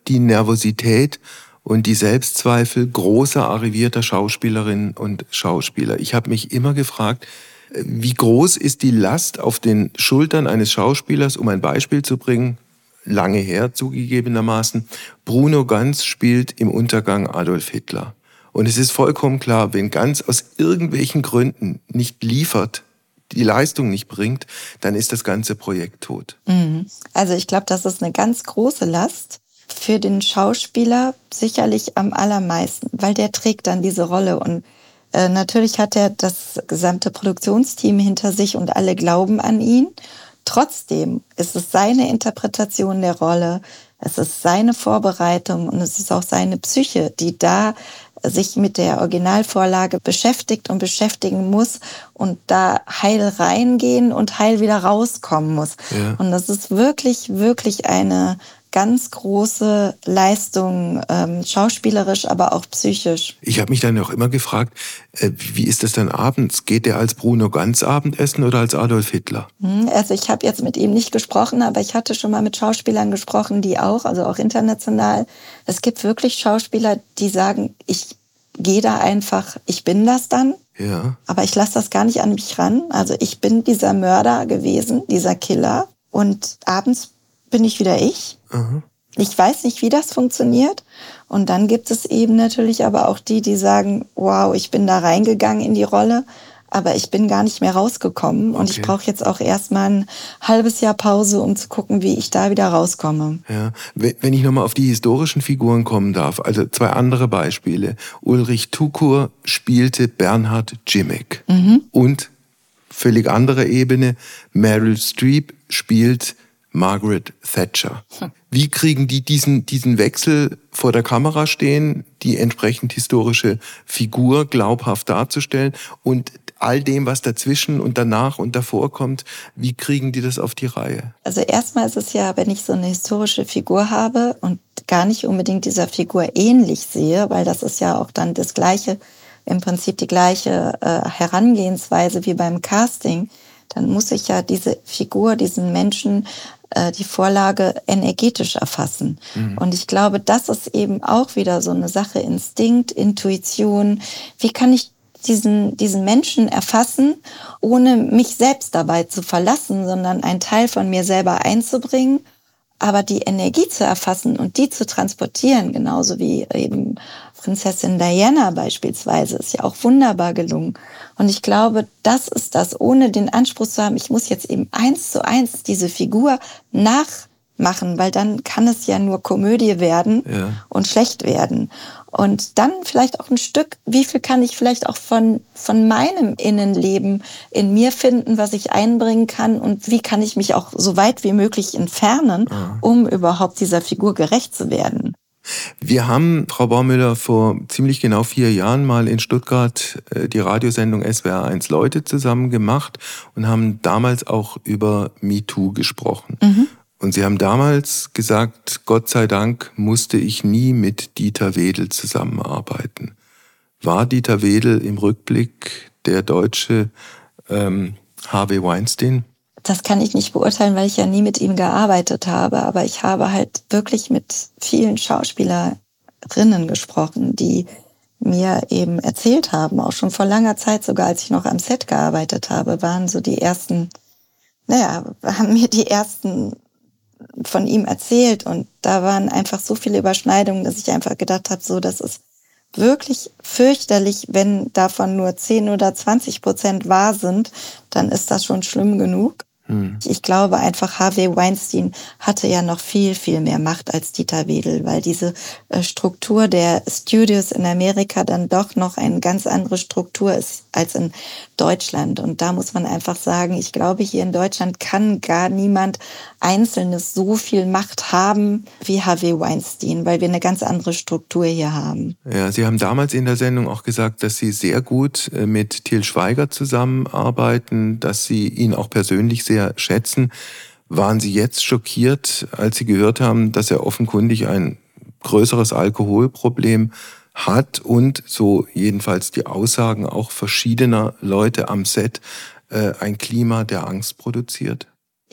die Nervosität und die Selbstzweifel großer, arrivierter Schauspielerinnen und Schauspieler. Ich habe mich immer gefragt, wie groß ist die Last auf den Schultern eines Schauspielers, um ein Beispiel zu bringen, lange her zugegebenermaßen. Bruno Ganz spielt im Untergang Adolf Hitler. Und es ist vollkommen klar, wenn Ganz aus irgendwelchen Gründen nicht liefert, die Leistung nicht bringt, dann ist das ganze Projekt tot. Also ich glaube, das ist eine ganz große Last. Für den Schauspieler sicherlich am allermeisten, weil der trägt dann diese Rolle. Und äh, natürlich hat er das gesamte Produktionsteam hinter sich und alle glauben an ihn. Trotzdem ist es seine Interpretation der Rolle, es ist seine Vorbereitung und es ist auch seine Psyche, die da sich mit der Originalvorlage beschäftigt und beschäftigen muss und da heil reingehen und heil wieder rauskommen muss. Ja. Und das ist wirklich, wirklich eine ganz große Leistung, ähm, schauspielerisch, aber auch psychisch. Ich habe mich dann auch immer gefragt, äh, wie ist das dann abends? Geht der als Bruno Ganz Abendessen oder als Adolf Hitler? Also ich habe jetzt mit ihm nicht gesprochen, aber ich hatte schon mal mit Schauspielern gesprochen, die auch, also auch international. Es gibt wirklich Schauspieler, die sagen, ich gehe da einfach, ich bin das dann. Ja. Aber ich lasse das gar nicht an mich ran. Also ich bin dieser Mörder gewesen, dieser Killer. Und abends bin ich wieder ich. Aha. Ich weiß nicht, wie das funktioniert. Und dann gibt es eben natürlich aber auch die, die sagen, wow, ich bin da reingegangen in die Rolle, aber ich bin gar nicht mehr rausgekommen. Und okay. Ich brauche jetzt auch erstmal ein halbes Jahr Pause, um zu gucken, wie ich da wieder rauskomme. Ja, wenn ich nochmal auf die historischen Figuren kommen darf, also zwei andere Beispiele. Ulrich Tukur spielte Bernhard Jimmick. Mhm. Und völlig andere Ebene, Meryl Streep spielt Margaret Thatcher. Wie kriegen die diesen, diesen Wechsel vor der Kamera stehen, die entsprechend historische Figur glaubhaft darzustellen und all dem, was dazwischen und danach und davor kommt, wie kriegen die das auf die Reihe? Also erstmal ist es ja, wenn ich so eine historische Figur habe und gar nicht unbedingt dieser Figur ähnlich sehe, weil das ist ja auch dann das gleiche, im Prinzip die gleiche äh, Herangehensweise wie beim Casting, dann muss ich ja diese Figur, diesen Menschen, äh, die Vorlage energetisch erfassen. Mhm. Und ich glaube, das ist eben auch wieder so eine Sache, Instinkt, Intuition. Wie kann ich diesen, diesen Menschen erfassen, ohne mich selbst dabei zu verlassen, sondern einen Teil von mir selber einzubringen, aber die Energie zu erfassen und die zu transportieren, genauso wie eben Prinzessin Diana beispielsweise, ist ja auch wunderbar gelungen. Und ich glaube, das ist das, ohne den Anspruch zu haben, ich muss jetzt eben eins zu eins diese Figur nachmachen, weil dann kann es ja nur Komödie werden ja. und schlecht werden. Und dann vielleicht auch ein Stück, wie viel kann ich vielleicht auch von, von meinem Innenleben in mir finden, was ich einbringen kann und wie kann ich mich auch so weit wie möglich entfernen, ja. um überhaupt dieser Figur gerecht zu werden. Wir haben, Frau Baumüller, vor ziemlich genau vier Jahren mal in Stuttgart die Radiosendung S W R eins Leute zusammen gemacht und haben damals auch über MeToo gesprochen. Mhm. Und Sie haben damals gesagt, Gott sei Dank musste ich nie mit Dieter Wedel zusammenarbeiten. War Dieter Wedel im Rückblick der deutsche ähm, Harvey Weinstein? Das kann ich nicht beurteilen, weil ich ja nie mit ihm gearbeitet habe. Aber ich habe halt wirklich mit vielen Schauspielerinnen gesprochen, die mir eben erzählt haben, auch schon vor langer Zeit, sogar als ich noch am Set gearbeitet habe, waren so die ersten, naja, haben mir die ersten von ihm erzählt. Und da waren einfach so viele Überschneidungen, dass ich einfach gedacht habe, so, das ist wirklich fürchterlich, wenn davon nur zehn oder zwanzig Prozent wahr sind, dann ist das schon schlimm genug. Hm. Ich glaube einfach, Harvey Weinstein hatte ja noch viel, viel mehr Macht als Dieter Wedel, weil diese äh, Struktur der Studios in Amerika dann doch noch eine ganz andere Struktur ist als in Deutschland. Und da muss man einfach sagen, ich glaube, hier in Deutschland kann gar niemand Einzelnes so viel Macht haben wie Harvey Weinstein, weil wir eine ganz andere Struktur hier haben. Ja, Sie haben damals in der Sendung auch gesagt, dass Sie sehr gut mit Til Schweiger zusammenarbeiten, dass Sie ihn auch persönlich sehr schätzen. Waren Sie jetzt schockiert, als Sie gehört haben, dass er offenkundig ein größeres Alkoholproblem hat und, so jedenfalls die Aussagen auch verschiedener Leute am Set, ein Klima der Angst produziert?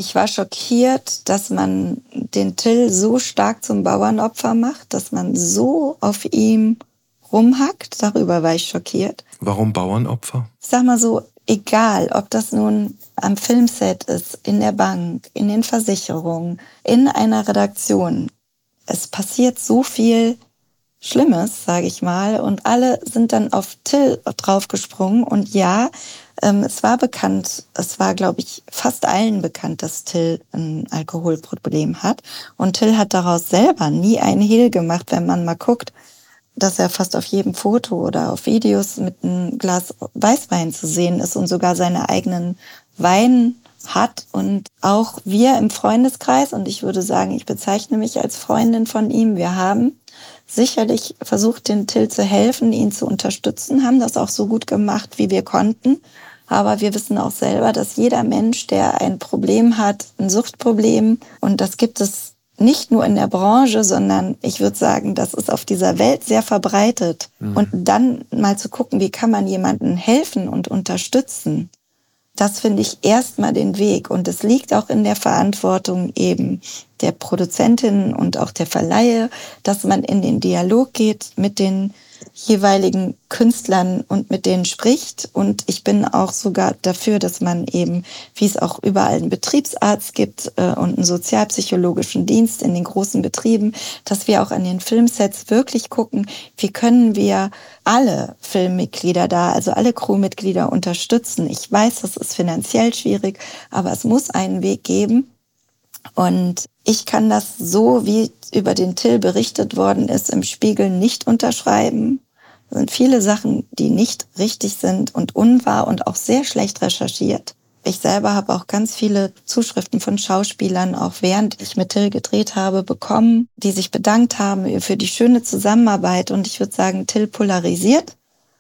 Ich war schockiert, dass man den Till so stark zum Bauernopfer macht, dass man so auf ihm rumhackt. Darüber war ich schockiert. Warum Bauernopfer? Ich sag mal so, egal, ob das nun am Filmset ist, in der Bank, in den Versicherungen, in einer Redaktion. Es passiert so viel Schlimmes, sage ich mal, und alle sind dann auf Till draufgesprungen. Und ja, ähm, es war bekannt, es war, glaube ich, fast allen bekannt, dass Till ein Alkoholproblem hat. Und Till hat daraus selber nie einen Hehl gemacht, wenn man mal guckt, dass er fast auf jedem Foto oder auf Videos mit einem Glas Weißwein zu sehen ist und sogar seine eigenen Wein hat. Und auch wir im Freundeskreis, und ich würde sagen, ich bezeichne mich als Freundin von ihm, wir haben sicherlich versucht, den Till zu helfen, ihn zu unterstützen, haben das auch so gut gemacht, wie wir konnten. Aber wir wissen auch selber, dass jeder Mensch, der ein Problem hat, ein Suchtproblem, und das gibt es nicht nur in der Branche, sondern ich würde sagen, das ist auf dieser Welt sehr verbreitet. Mhm. Und dann mal zu gucken, wie kann man jemandem helfen und unterstützen, das finde ich erstmal den Weg. Und es liegt auch in der Verantwortung eben der Produzentinnen und auch der Verleihe, dass man in den Dialog geht mit den jeweiligen Künstlern und mit denen spricht. Und ich bin auch sogar dafür, dass man eben, wie es auch überall einen Betriebsarzt gibt äh, und einen sozialpsychologischen Dienst in den großen Betrieben, dass wir auch an den Filmsets wirklich gucken, wie können wir alle Filmmitglieder da, also alle Crewmitglieder unterstützen. Ich weiß, das ist finanziell schwierig, aber es muss einen Weg geben. Und ich kann das so, wie über den Till berichtet worden ist, im Spiegel nicht unterschreiben. Es sind viele Sachen, die nicht richtig sind und unwahr und auch sehr schlecht recherchiert. Ich selber habe auch ganz viele Zuschriften von Schauspielern, auch während ich mit Till gedreht habe, bekommen, die sich bedankt haben für die schöne Zusammenarbeit. Und ich würde sagen, Till polarisiert.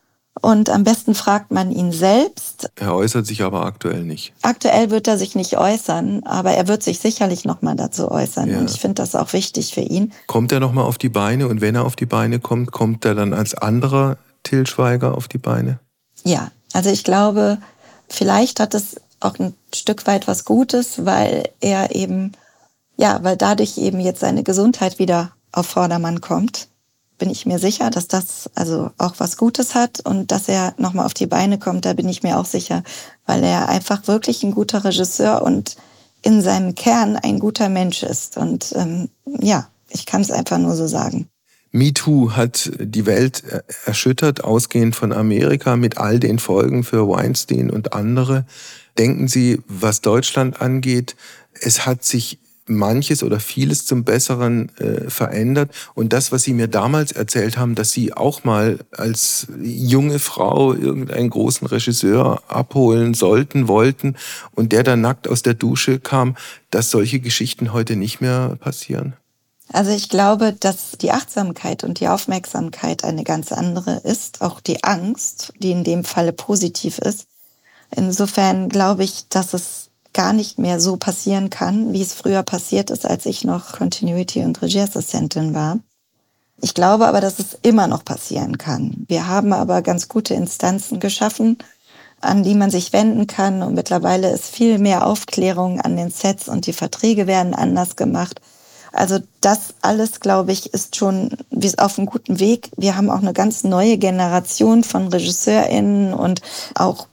Und am besten fragt man ihn selbst. Er äußert sich aber aktuell nicht. Aktuell wird er sich nicht äußern, aber er wird sich sicherlich noch mal dazu äußern. Ja. Und ich finde das auch wichtig für ihn. Kommt er noch mal auf die Beine? Und wenn er auf die Beine kommt, kommt er dann als anderer Till Schweiger auf die Beine? Ja, also ich glaube, vielleicht hat es auch ein Stück weit was Gutes, weil er eben, ja, weil dadurch eben jetzt seine Gesundheit wieder auf Vordermann kommt. Bin ich mir sicher, dass das also auch was Gutes hat und dass er nochmal auf die Beine kommt, da bin ich mir auch sicher, weil er einfach wirklich ein guter Regisseur und in seinem Kern ein guter Mensch ist. Und ähm, ja, ich kann es einfach nur so sagen. MeToo hat die Welt erschüttert, ausgehend von Amerika, mit all den Folgen für Weinstein und andere. Denken Sie, was Deutschland angeht, es hat sich manches oder vieles zum Besseren äh, verändert. Und das, was Sie mir damals erzählt haben, dass Sie auch mal als junge Frau irgendeinen großen Regisseur abholen sollten, wollten und der dann nackt aus der Dusche kam, dass solche Geschichten heute nicht mehr passieren? Also ich glaube, dass die Achtsamkeit und die Aufmerksamkeit eine ganz andere ist, auch die Angst, die in dem Falle positiv ist. Insofern glaube ich, dass es gar nicht mehr so passieren kann, wie es früher passiert ist, als ich noch Continuity- und Regieassistentin war. Ich glaube aber, dass es immer noch passieren kann. Wir haben aber ganz gute Instanzen geschaffen, an die man sich wenden kann. Und mittlerweile ist viel mehr Aufklärung an den Sets und die Verträge werden anders gemacht. Also das alles, glaube ich, ist schon auf einem guten Weg. Wir haben auch eine ganz neue Generation von RegisseurInnen und auch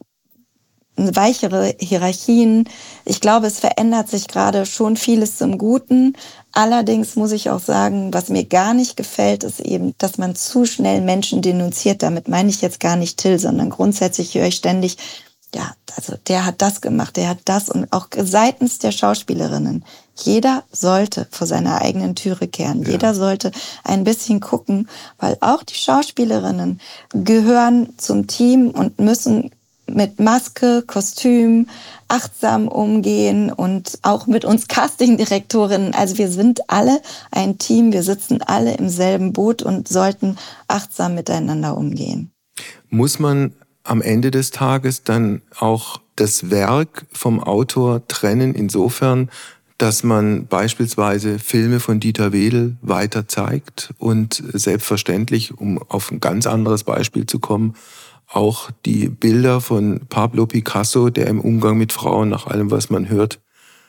weichere Hierarchien. Ich glaube, es verändert sich gerade schon vieles zum Guten. Allerdings muss ich auch sagen, was mir gar nicht gefällt, ist eben, dass man zu schnell Menschen denunziert. Damit meine ich jetzt gar nicht Till, sondern grundsätzlich höre ich ständig, ja, also der hat das gemacht, der hat das. Und auch seitens der Schauspielerinnen. Jeder sollte vor seiner eigenen Türe kehren. Ja. Jeder sollte ein bisschen gucken, weil auch die Schauspielerinnen gehören zum Team und müssen mit Maske, Kostüm, achtsam umgehen und auch mit uns Castingdirektorinnen. Also wir sind alle ein Team, wir sitzen alle im selben Boot und sollten achtsam miteinander umgehen. Muss man am Ende des Tages dann auch das Werk vom Autor trennen, insofern, dass man beispielsweise Filme von Dieter Wedel weiter zeigt und selbstverständlich, um auf ein ganz anderes Beispiel zu kommen, auch die Bilder von Pablo Picasso, der im Umgang mit Frauen, nach allem, was man hört,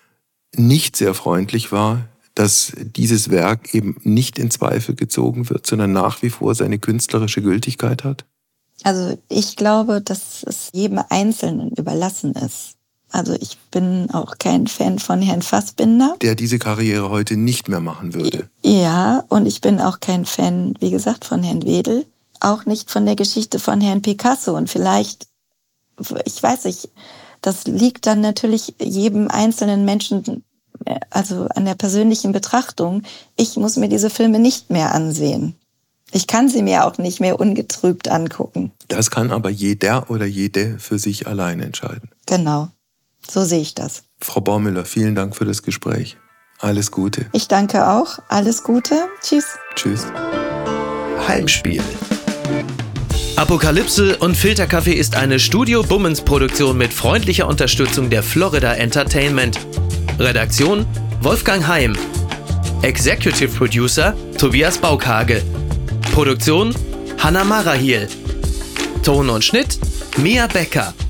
nicht sehr freundlich war, dass dieses Werk eben nicht in Zweifel gezogen wird, sondern nach wie vor seine künstlerische Gültigkeit hat? Also ich glaube, dass es jedem Einzelnen überlassen ist. Also ich bin auch kein Fan von Herrn Fassbinder. Der diese Karriere heute nicht mehr machen würde. Ja, und ich bin auch kein Fan, wie gesagt, von Herrn Wedel. Auch nicht von der Geschichte von Herrn Picasso. Und vielleicht, ich weiß nicht, das liegt dann natürlich jedem einzelnen Menschen, also an der persönlichen Betrachtung. Ich muss mir diese Filme nicht mehr ansehen. Ich kann sie mir auch nicht mehr ungetrübt angucken. Das kann aber jeder oder jede für sich allein entscheiden. Genau, so sehe ich das. Frau Baumüller, vielen Dank für das Gespräch. Alles Gute. Ich danke auch. Alles Gute. Tschüss. Tschüss. Heimspiel. Apokalypse und Filterkaffee ist eine Studio-Bummens-Produktion mit freundlicher Unterstützung der Florida Entertainment. Redaktion Wolfgang Heim. Executive Producer Tobias Baukhage. Produktion Hanna Marahiel. Ton und Schnitt Mia Becker.